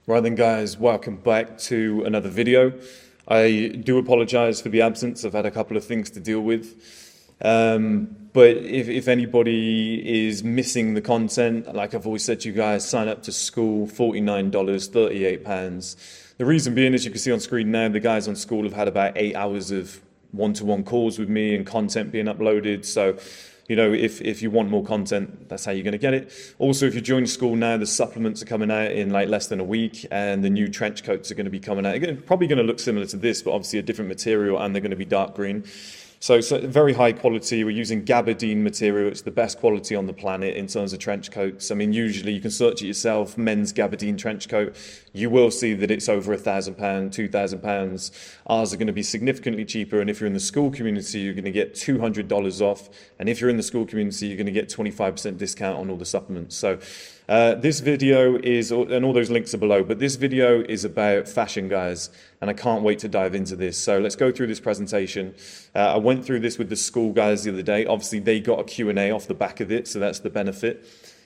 Right then, guys, welcome back to another video. I do apologize for the absence. I've had a couple of things to deal with. But if anybody is missing the content, like I've always said to you guys, sign up to Skool, $49, £38. The reason being, as you can see on screen now, the guys on Skool have had about 8 hours of one-to-one calls with me and content being uploaded. So, you know, if you want more content, that's how you're going to get it. Also, if you join Skool now, the supplements are coming out in like less than a week, and the new trench coats are going to be coming out. Again, probably going to look similar to this, but obviously a different material, and they're going to be dark green. So very high quality. We're using gabardine material. It's the best quality on the planet in terms of trench coats. I mean, usually you can search it yourself, men's gabardine trench coat. You will see that it's over £1,000, £2,000. Ours are going to be significantly cheaper. And if you're in the Skool community, you're going to get $200 off. And if you're in the Skool community, you're going to get 25% discount on all the supplements. So this video is, and all those links are below, but this video is about fashion, guys, and I can't wait to dive into this. So let's go through this presentation. I went through this with the Skool guys the other day. Obviously, they got a Q&A off the back of it, so that's the benefit.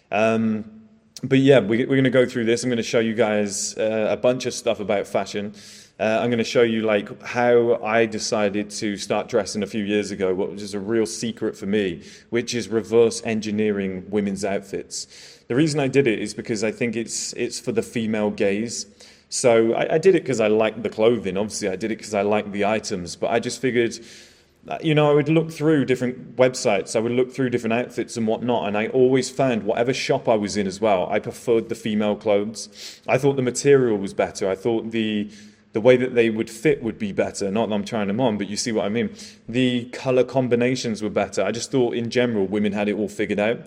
But yeah, we're going to go through this. I'm going to show you guys a bunch of stuff about fashion. I'm going to show you like how I decided to start dressing a few years ago, what was a real secret for me, which is reverse engineering women's outfits. The reason I did it is because I think it's for the female gaze. So I did it because I liked the clothing. Obviously, I did it because I liked the items. But I just figured, you know, I would look through different websites. I would look through different outfits and whatnot. And I always found, whatever shop I was in as well, I preferred the female clothes. I thought the material was better. I thought the way that they would fit would be better. Not that I'm trying them on, but you see what I mean. The color combinations were better. I just thought in general, women had it all figured out.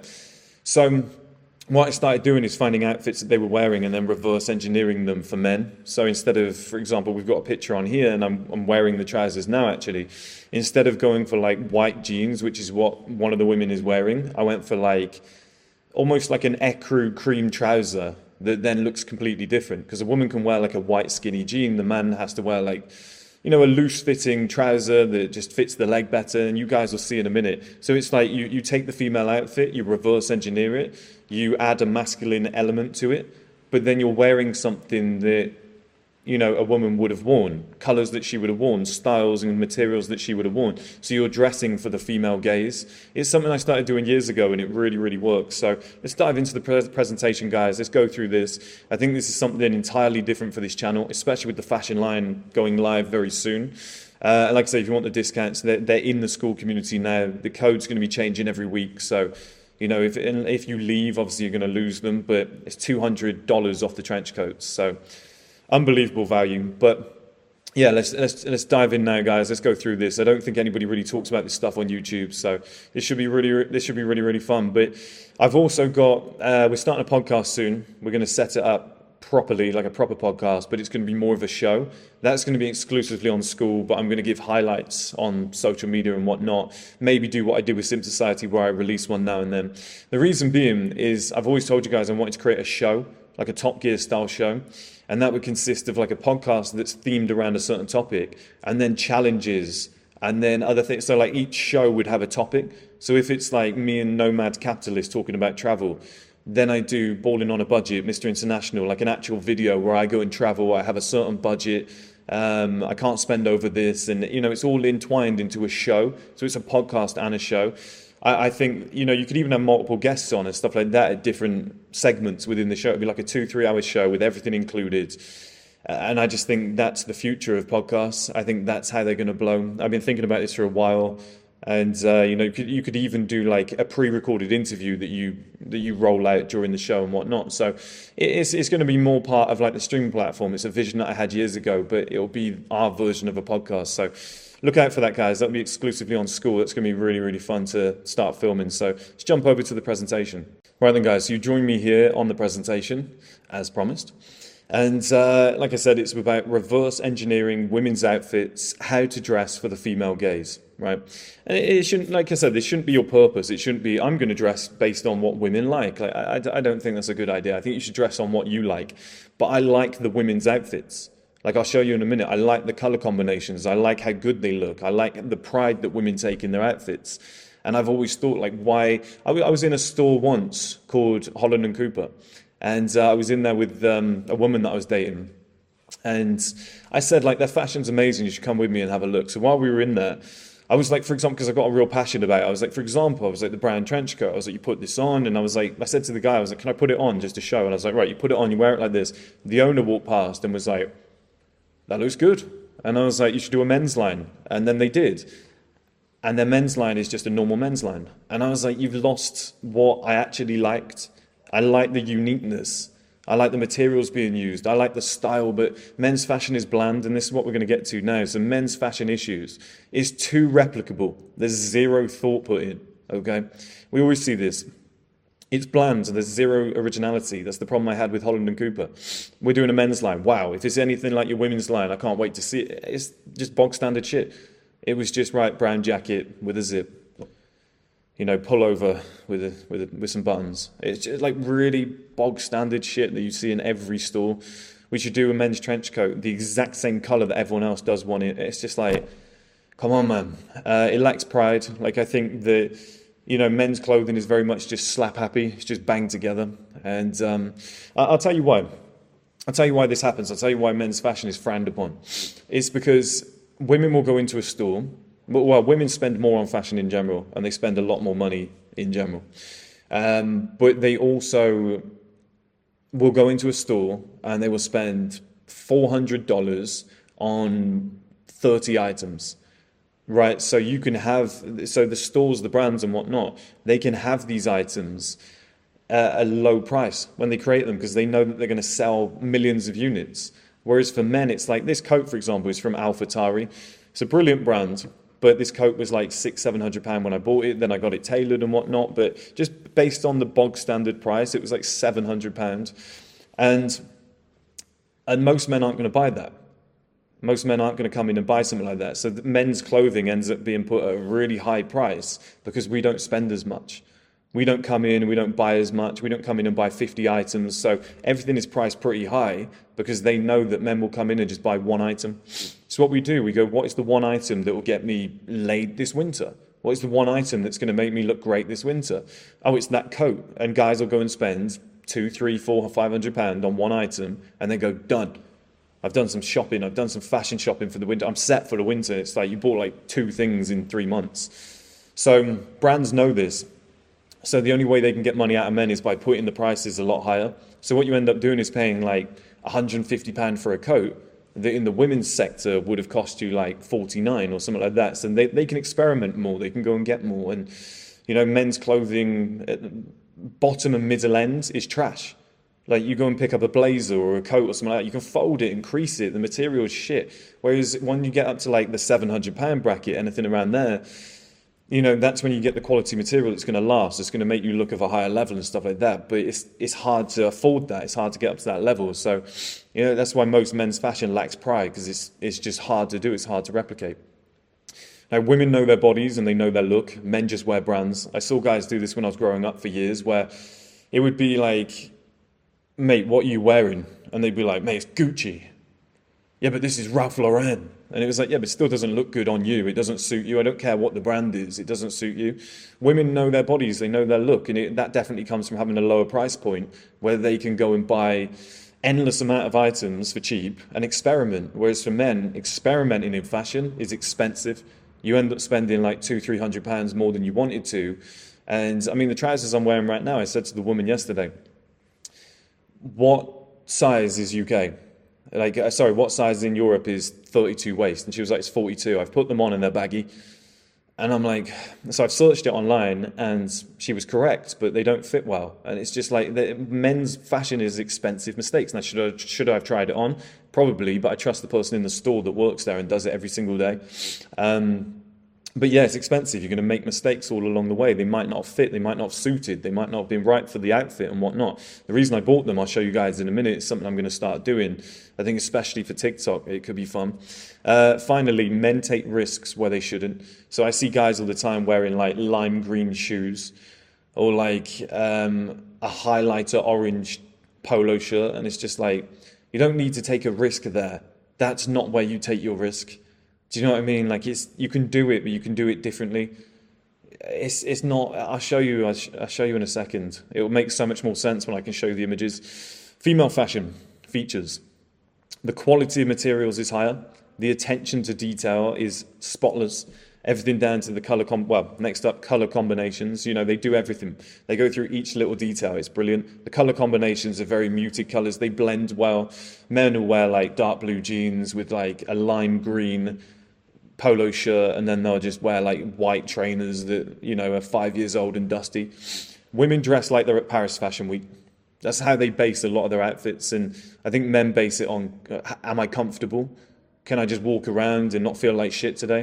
So what I started doing is finding outfits that they were wearing and then reverse engineering them for men. So instead of, for example, we've got a picture on here and I'm wearing the trousers now actually. Instead of going for like white jeans, which is what one of the women is wearing, I went for like almost like an ecru cream trouser that then looks completely different. Because a woman can wear like a white skinny jean, the man has to wear like, you know, a loose-fitting trouser that just fits the leg better, and you guys will see in a minute. So it's like you take the female outfit, you reverse engineer it, you add a masculine element to it, but then you're wearing something that, you know, a woman would have worn, colors that she would have worn, styles and materials that she would have worn. So you're dressing for the female gaze. It's something I started doing years ago, and it really, really works. So let's dive into the presentation, guys. Let's go through this. I think this is something entirely different for this channel, especially with the fashion line going live very soon. Like I say, if you want the discounts, they're in the Skool community now. The code's going to be changing every week. So, you know, if you leave, obviously you're going to lose them, but it's $200 off the trench coats. So unbelievable value. But yeah, let's dive in now, guys. Let's go through this. I don't think anybody really talks about this stuff on YouTube, so this should be really fun. But I've also got we're starting a podcast soon. We're going to set it up properly, like a proper podcast, but it's going to be more of a show. That's going to be exclusively on Skool, but I'm going to give highlights on social media and whatnot. Maybe do what I did with Sim Society, where I release one now and then. The reason being is I've always told you guys I wanted to create a show, like a Top Gear style show. And that would consist of like a podcast that's themed around a certain topic, and then challenges, and then other things. So like each show would have a topic. So if it's like me and Nomad Capitalist talking about travel, then I do Balling on a Budget, Mr. International, like an actual video where I go and travel. I have a certain budget. I can't spend over this. And, you know, it's all entwined into a show. So it's a podcast and a show. I think, you know, you could even have multiple guests on and stuff like that at different segments within the show. It'd be like a 2-3 hour show with everything included. And I just think that's the future of podcasts. I think that's how they're going to blow. I've been thinking about this for a while. And, you know, you could even do like a pre-recorded interview that you roll out during the show and whatnot. So it's going to be more part of like the streaming platform. It's a vision that I had years ago, but it'll be our version of a podcast. So look out for that, guys. That'll be exclusively on Skool. It's going to be really, really fun to start filming. So let's jump over to the presentation. Right then, guys, so you join me here on the presentation, as promised. And like I said, it's about reverse engineering women's outfits, how to dress for the female gaze, right? And it shouldn't, like I said, this shouldn't be your purpose. It shouldn't be, I'm going to dress based on what women like. I don't think that's a good idea. I think you should dress on what you like. But I like the women's outfits. Like I'll show you in a minute. I like the color combinations. I like how good they look. I like the pride that women take in their outfits. And I've always thought, like, why... I was in a store once called Holland & Cooper. And I was in there with a woman that I was dating. And I said, like, their fashion's amazing. You should come with me and have a look. So while we were in there, I was like, for example, because I got a real passion about it. I was like, for example, I was like the brown trench coat. I was like, you put this on. And I was like, I said to the guy, I was like, can I put it on just to show? And I was like, right, you put it on, you wear it like this. The owner walked past and was like, that looks good. And I was like, you should do a men's line. And then they did. And their men's line is just a normal men's line. And I was like, you've lost what I actually liked. I like the uniqueness. I like the materials being used. I like the style, but men's fashion is bland, and this is what we're going to get to now. So men's fashion issues is too replicable. There's zero thought put in, okay? We always see this. It's bland, and there's zero originality. That's the problem I had with Holland & Cooper. We're doing a men's line. Wow, if it's anything like your women's line, I can't wait to see it. It's just bog standard shit. It was just, right, brown jacket with a zip. You know, pullover with some buttons. It's just like really bog standard shit that you see in every store. We should do a men's trench coat, the exact same color that everyone else does want it. It's just like, come on, man. It lacks pride. Like, I think that, you know, men's clothing is very much just slap happy. It's just banged together. And I'll tell you why. I'll tell you why this happens. I'll tell you why men's fashion is frowned upon. It's because women will go into a store. Well, women spend more on fashion in general, and they spend a lot more money in general. But they also will go into a store and they will spend $400 on 30 items, right? So you can have, so the stores, the brands and whatnot, they can have these items at a low price when they create them because they know that they're going to sell millions of units. Whereas for men, it's like this coat, for example, is from AlphaTauri. It's a brilliant brand. But this coat was like £600-700 when I bought it. Then I got it tailored and whatnot. But just based on the bog standard price, it was like £700. And most men aren't going to buy that. Most men aren't going to come in and buy something like that. So men's clothing ends up being put at a really high price because we don't spend as much. We don't come in and we don't buy as much. We don't come in and buy 50 items. So everything is priced pretty high because they know that men will come in and just buy one item. So what we do, we go, what is the one item that will get me laid this winter? What is the one item that's going to make me look great this winter? Oh, it's that coat. And guys will go and spend £200, £300, £400, £500 on one item and they go, done. I've done some shopping. I've done some fashion shopping for the winter. I'm set for the winter. It's like you bought like 2 things in 3 months. So brands know this. So the only way they can get money out of men is by putting the prices a lot higher. So what you end up doing is paying like £150 for a coat that in the women's sector would have cost you like 49 or something like that. So they can experiment more. They can go and get more. And, you know, men's clothing at the bottom and middle end is trash. Like you go and pick up a blazer or a coat or something like that, you can fold it and crease it. The material is shit. Whereas when you get up to like the £700 bracket, anything around there, you know, that's when you get the quality material that's going to last. It's going to make you look of a higher level and stuff like that. But it's hard to afford that. It's hard to get up to that level. So, you know, that's why most men's fashion lacks pride because it's just hard to do. It's hard to replicate. Now, women know their bodies and they know their look. Men just wear brands. I saw guys do this when I was growing up for years where it would be like, mate, what are you wearing? And they'd be like, mate, it's Gucci. Yeah, but this is Ralph Lauren. And it was like, yeah, but it still doesn't look good on you. It doesn't suit you. I don't care what the brand is. It doesn't suit you. Women know their bodies. They know their look. And that definitely comes from having a lower price point where they can go and buy endless amount of items for cheap and experiment. Whereas for men, experimenting in fashion is expensive. You end up spending like £200-300 more than you wanted to. And I mean, the trousers I'm wearing right now, I said to the woman yesterday, what size is UK? What size in Europe is 32 waist? And she was like, it's 42. I've put them on and they're baggy. And I'm like, so I've searched it online and she was correct, but they don't fit well. And it's just like, men's fashion is expensive mistakes. Now, should I have tried it on? Probably, but I trust the person in the store that works there and does it every single day. But yeah, it's expensive. You're going to make mistakes all along the way. They might not fit. They might not have suited. They might not have been right for the outfit and whatnot. The reason I bought them, I'll show you guys in a minute, is something I'm going to start doing. I think especially for TikTok, it could be fun. Finally, men take risks where they shouldn't. So I see guys all the time wearing like lime green shoes or like a highlighter orange polo shirt. And it's just like, you don't need to take a risk there. That's not where you take your risk. Do you know what I mean? Like you can do it, but you can do it differently. it's not. I'll show you. I'll show you in a second. It will make so much more sense when I can show you the images. Female fashion features. The quality of materials is higher. The attention to detail is spotless. Everything down to the color next up, color combinations. You know, they do everything. They go through each little detail. It's brilliant. The color combinations are very muted colors. They blend well. Men will wear like dark blue jeans with like a lime green polo shirt, and then they'll just wear like white trainers that, you know, are 5 years old and dusty. Women dress like they're at Paris Fashion Week. That's how they base a lot of their outfits. And I think men base it on, am I comfortable? Can I just walk around and not feel like shit today?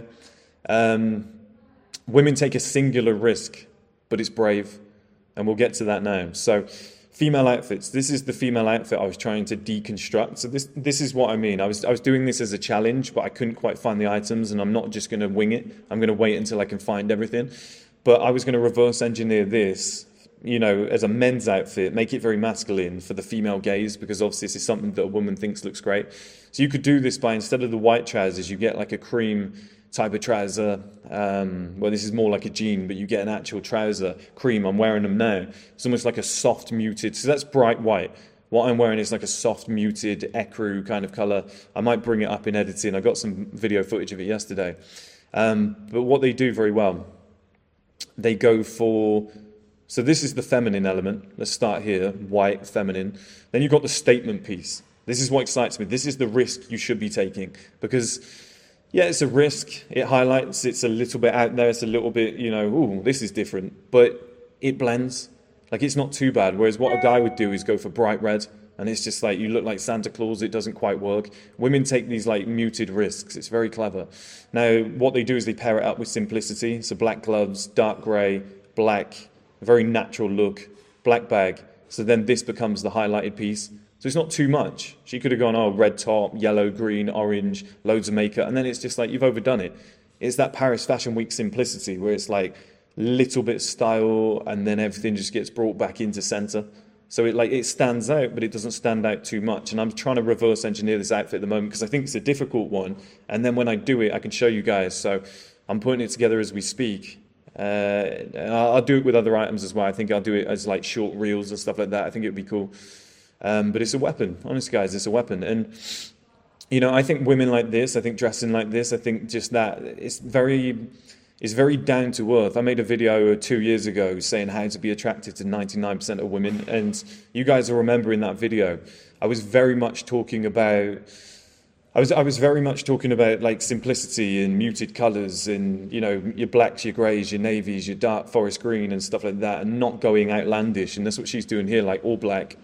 Women take a singular risk, but it's brave, and we'll get to that now. So, female outfits. This is the female outfit I was trying to deconstruct. So this is what I mean. I was doing this as a challenge, but I couldn't quite find the items, and I'm not just going to wing it. I'm going to wait until I can find everything. But I was going to reverse engineer this, you know, as a men's outfit, make it very masculine for the female gaze, because obviously this is something that a woman thinks looks great. So you could do this by, instead of the white trousers, you get like a cream type of trouser. Well, this is more like a jean, but you get an actual trouser, cream. I'm wearing them now. It's almost like a soft muted, so that's bright white. What I'm wearing is like a soft muted ecru kind of color. I might bring it up in editing. I got some video footage of it yesterday. But what they do very well, they go for, so this is the feminine element. Let's start here, white, feminine. Then you've got the statement piece. This is what excites me. This is the risk you should be taking, because yeah, it's a risk. It highlights, it's a little bit out there. It's a little bit, you know, ooh, this is different. But it blends. Like, it's not too bad. Whereas what a guy would do is go for bright red. And it's just like, you look like Santa Claus. It doesn't quite work. Women take these like muted risks. It's very clever. Now, what they do is they pair it up with simplicity. So black gloves, dark grey, black, a very natural look, black bag. So then this becomes the highlighted piece. So it's not too much. She could have gone, oh, red top, yellow, green, orange, loads of makeup. And then it's just like, you've overdone it. It's that Paris Fashion Week simplicity where it's like little bit of style and then everything just gets brought back into center. So it stands out, but it doesn't stand out too much. And I'm trying to reverse engineer this outfit at the moment because I think it's a difficult one. And then when I do it, I can show you guys. So I'm putting it together as we speak. And I'll do it with other items as well. I think I'll do it as like short reels and stuff like that. I think it would be cool. But it's a weapon. Honestly, guys, it's a weapon. And, you know, I think women like this, I think dressing like this, I think just that, it's very down to earth. I made a video 2 years ago saying how to be attracted to 99% of women. And you guys will remember in that video, I was very much talking about, I was very much talking about like simplicity and muted colors and, you know, your blacks, your grays, your navies, your dark forest green and stuff like that, and not going outlandish. And that's what she's doing here, like all black,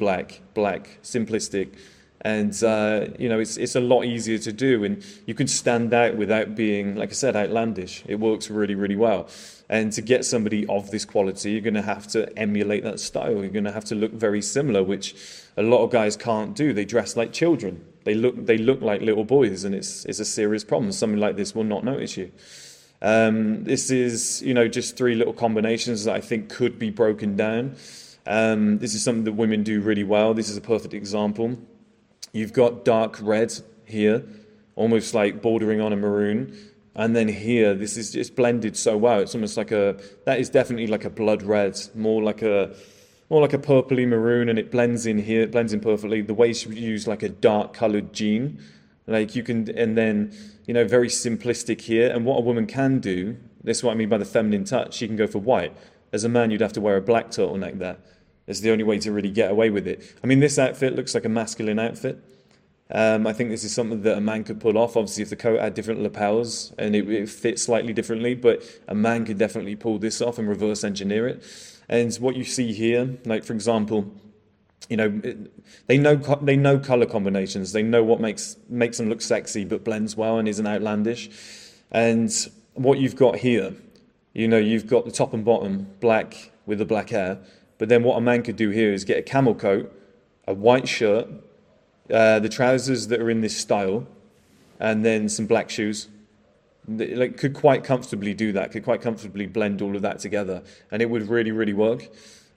simplistic. And, you know, it's a lot easier to do, and you can stand out without being, like I said, outlandish. It works really, really well. And to get somebody of this quality, you're going to have to emulate that style. You're going to have to look very similar, which a lot of guys can't do. They dress like children. They look like little boys, and it's a serious problem. Something like this will not notice you. This is, you know, just 3 little combinations that I think could be broken down. This is something that women do really well. This is a perfect example. You've got dark red here, almost like bordering on a maroon. And then here, this is just blended so well. It's almost like that is definitely like a blood red, more like a purpley maroon, and it blends in here, it blends in perfectly. The way she would use like a dark colored jean, like you can, and then, you know, very simplistic here. And what a woman can do, this is what I mean by the feminine touch, she can go for white. As a man, you'd have to wear a black turtleneck there. It's the only way to really get away with it. I mean, this outfit looks like a masculine outfit. I think this is something that a man could pull off. Obviously, if the coat had different lapels and it fits slightly differently, but a man could definitely pull this off and reverse engineer it. And what you see here, like for example, you know, they know color combinations. They know what makes them look sexy but blends well and isn't outlandish. And what you've got here, you know, you've got the top and bottom black with the black hair. But then what a man could do here is get a camel coat, a white shirt, the trousers that are in this style, and then some black shoes. Like, could quite comfortably do that, could quite comfortably blend all of that together, and it would really, really work.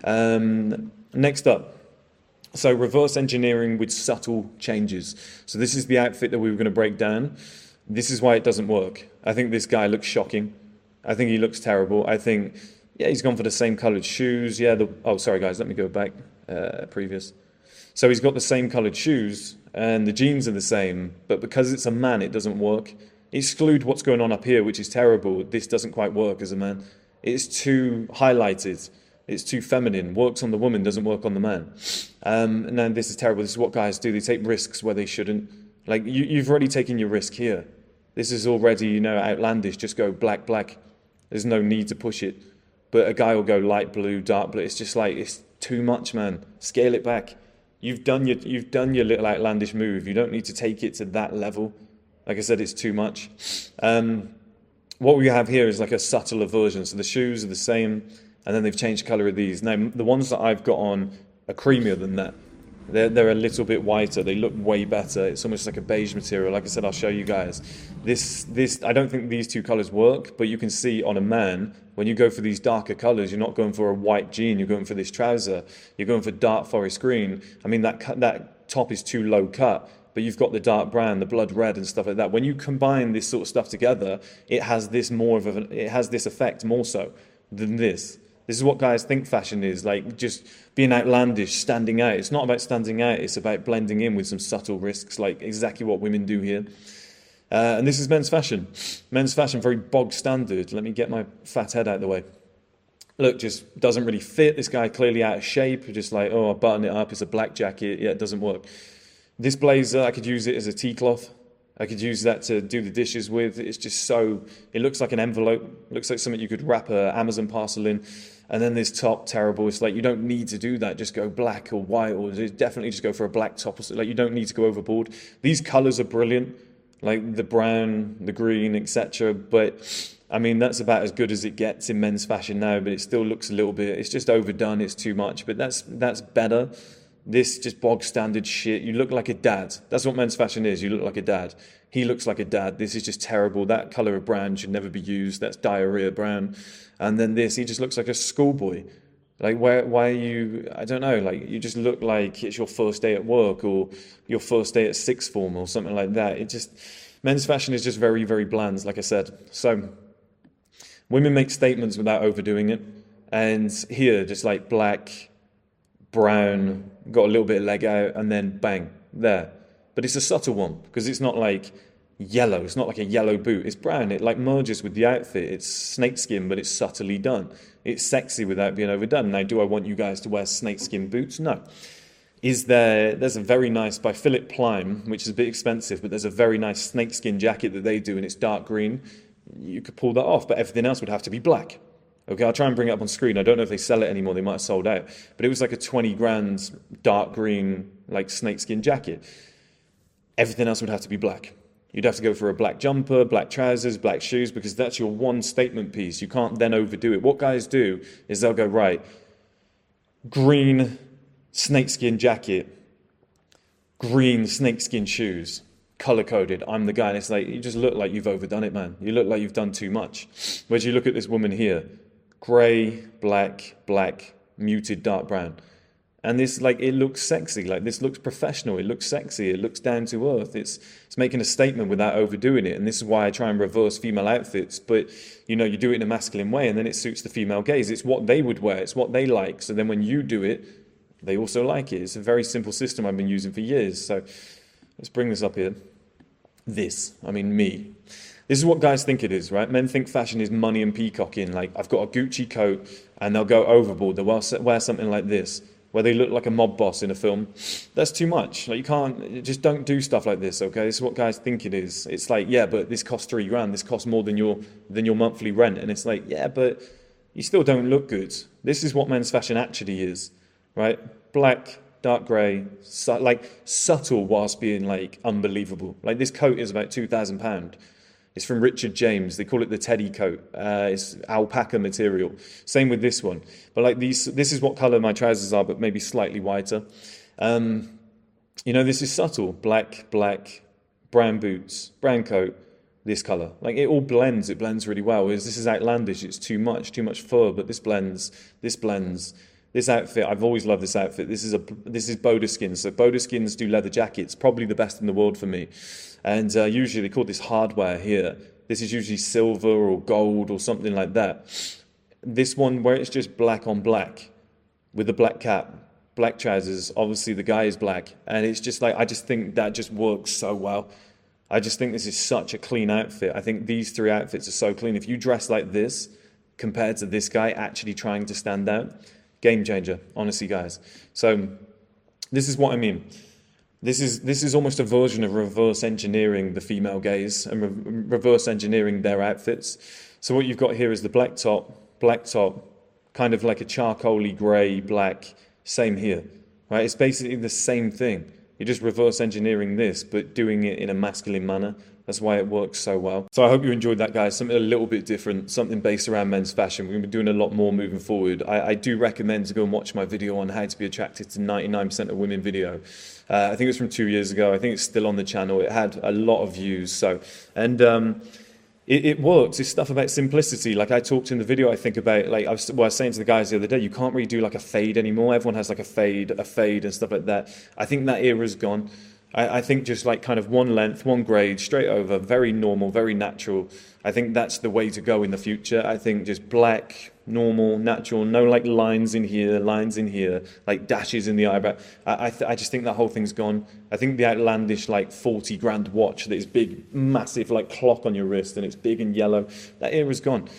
Next up, so reverse engineering with subtle changes. So this is the outfit that we were going to break down. This is why it doesn't work. I think this guy looks shocking. I think he looks terrible. I think, yeah, he's gone for the same coloured shoes. Yeah, oh, sorry guys, let me go back, previous. So he's got the same coloured shoes, and the jeans are the same, but because it's a man, it doesn't work. Exclude what's going on up here, which is terrible. This doesn't quite work as a man. It's too highlighted. It's too feminine. Works on the woman, doesn't work on the man. And then this is terrible. This is what guys do. They take risks where they shouldn't. Like, you've already taken your risk here. This is already, outlandish. Just go black, black. There's no need to push it. But a guy will go light blue, dark blue. It's just like, it's too much, man. Scale it back. You've done your little outlandish move. You don't need to take it to that level. Like I said, it's too much. What we have here is like a subtler version. So the shoes are the same, and then they've changed the colour of these. Now, the ones that I've got on are creamier than that. They're a little bit whiter. They look way better. It's almost like a beige material. Like I said, I'll show you guys. This I don't think these two colours work, but you can see on a man, when you go for these darker colours, you're not going for a white jean. You're going for this trouser. You're going for dark forest green. I mean, that top is too low cut, but you've got the dark brown, the blood red, and stuff like that. When you combine this sort of stuff together, it has this effect more so than this. This is what guys think fashion is, like just being outlandish, standing out. It's not about standing out, it's about blending in with some subtle risks, like exactly what women do here. And this is men's fashion. Men's fashion, very bog standard. Let me get my fat head out of the way. Look, just doesn't really fit. This guy clearly out of shape, just like, oh, I'll button it up, it's a black jacket. Yeah, it doesn't work. This blazer, I could use it as a tea cloth. I could use that to do the dishes with. It's just so, it looks like an envelope. It looks like something you could wrap an Amazon parcel in. And then this top, terrible. It's like, you don't need to do that. Just go black or white, or definitely just go for a black top. Like, you don't need to go overboard. These colours are brilliant, like the brown, the green, etc. But, I mean, that's about as good as it gets in men's fashion now, but it still looks a little bit, it's just overdone, it's too much. But that's better. This just bog standard shit. You look like a dad. That's what men's fashion is. You look like a dad. He looks like a dad. This is just terrible. That colour of brown should never be used. That's diarrhea brown. And then this, he just looks like a schoolboy. Like, why are you, I don't know, like, you just look like it's your first day at work or your first day at sixth form or something like that. It just, men's fashion is just very, very bland, like I said. So, women make statements without overdoing it. And here, just like black, brown, got a little bit of leg out, and then bang, there. But it's a subtle one, because it's not like yellow. It's not like a yellow boot. It's brown. It like merges with the outfit. It's snakeskin, but it's subtly done. It's sexy without being overdone. Now, do I want you guys to wear snakeskin boots? No. There's a very nice, by Philip Plein, which is a bit expensive, but there's a very nice snakeskin jacket that they do, and it's dark green. You could pull that off, but everything else would have to be black. Okay, I'll try and bring it up on screen. I don't know if they sell it anymore. They might have sold out. But it was like a 20 grand dark green, like snakeskin jacket. Everything else would have to be black. You'd have to go for a black jumper, black trousers, black shoes, because that's your one statement piece. You can't then overdo it. What guys do is they'll go, right, green snakeskin jacket, green snakeskin shoes, color-coded, I'm the guy. And it's like, you just look like you've overdone it, man. You look like you've done too much. Whereas you look at this woman here, grey, black, muted dark brown. And this, like, it looks sexy. Like, this looks professional. It looks sexy. It looks down to earth. It's making a statement without overdoing it. And this is why I try and reverse female outfits. But, you do it in a masculine way, and then it suits the female gaze. It's what they would wear. It's what they like. So then when you do it, they also like it. It's a very simple system I've been using for years. So let's bring this up here. Me. This is what guys think it is, right? Men think fashion is money and peacocking. Like, I've got a Gucci coat, and they'll go overboard. They'll wear something like this, where they look like a mob boss in a film. That's too much. Like, just don't do stuff like this, okay? This is what guys think it is. It's like, yeah, but this costs $3 grand. This costs more than your monthly rent. And it's like, yeah, but you still don't look good. This is what men's fashion actually is, right? Black, dark grey, subtle whilst being, like, unbelievable. Like, this coat is about £2,000. It's from Richard James. They call it the Teddy coat. It's alpaca material. Same with this one. But like this is what colour my trousers are, but maybe slightly whiter. This is subtle. Black, brown boots, brown coat, this colour. Like, it all blends. It blends really well. Whereas this is outlandish. It's too much fur, but this blends. This outfit, I've always loved this outfit. This is Bodeskins. So Bodeskins do leather jackets, probably the best in the world for me. And usually they call this hardware here. This is usually silver or gold or something like that. This one where it's just black on black with a black cap, black trousers, obviously the guy is black, and it's just like, I just think that just works so well. I just think this is such a clean outfit. I think these 3 outfits are so clean. If you dress like this compared to this guy actually trying to stand out, game changer, honestly, guys. So this is what I mean. This is almost a version of reverse engineering the female gaze and reverse engineering their outfits. So what you've got here is the black top, kind of like a charcoaly grey, black, same here, right? It's basically the same thing. You're just reverse engineering this, but doing it in a masculine manner. That's why it works so well. So I hope you enjoyed that, guys. Something a little bit different, something based around men's fashion. We're going to be doing a lot more moving forward. I do recommend to go and watch my video on how to be attracted to 99% of women video. I think it was from 2 years ago. I think it's still on the channel. It had a lot of views. So, and it works. It's stuff about simplicity. Like I talked in the video, I think about, like I was saying to the guys the other day, you can't really do like a fade anymore. Everyone has like a fade and stuff like that. I think that era's gone. I think just like kind of one length, one grade, straight over, very normal, very natural. I think that's the way to go in the future. I think just black, normal, natural, no like lines in here, like dashes in the eyebrow. I just think that whole thing's gone. I think the outlandish like 40 grand watch that is big, massive like clock on your wrist and it's big and yellow, that era's gone.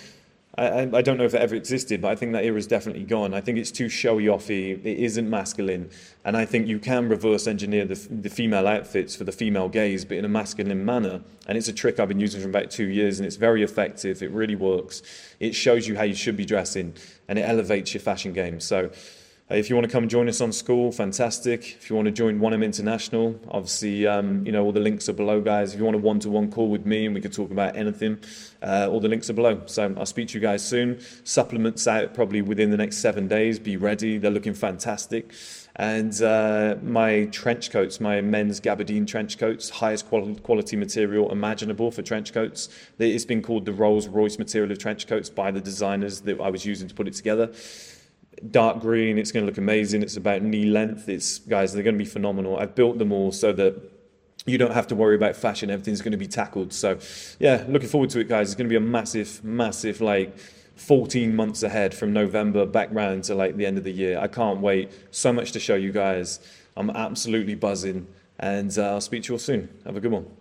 I don't know if it ever existed, but I think that era is definitely gone. I think it's too showy-offy. It isn't masculine. And I think you can reverse engineer the female outfits for the female gaze, but in a masculine manner. And it's a trick I've been using for about 2 years, and it's very effective. It really works. It shows you how you should be dressing, and it elevates your fashion game. So if you want to come join us on school, fantastic. If you want to join 1M International, obviously, all the links are below, guys. If you want a one-to-one call with me and we can talk about anything, all the links are below. So I'll speak to you guys soon. Supplements out probably within the next 7 days. Be ready. They're looking fantastic. And my trench coats, my men's gabardine trench coats, highest quality material imaginable for trench coats. It's been called the Rolls-Royce material of trench coats by the designers that I was using to put it together. Dark green, it's going to look amazing. It's about knee length. Guys, they're going to be phenomenal. I've built them all so that you don't have to worry about fashion. Everything's going to be tackled. So yeah, looking forward to it, guys. It's going to be a massive like 14 months ahead from November back round to like the end of the year. I can't wait. So much to show you guys. I'm absolutely buzzing, and I'll speak to you all soon. Have a good one.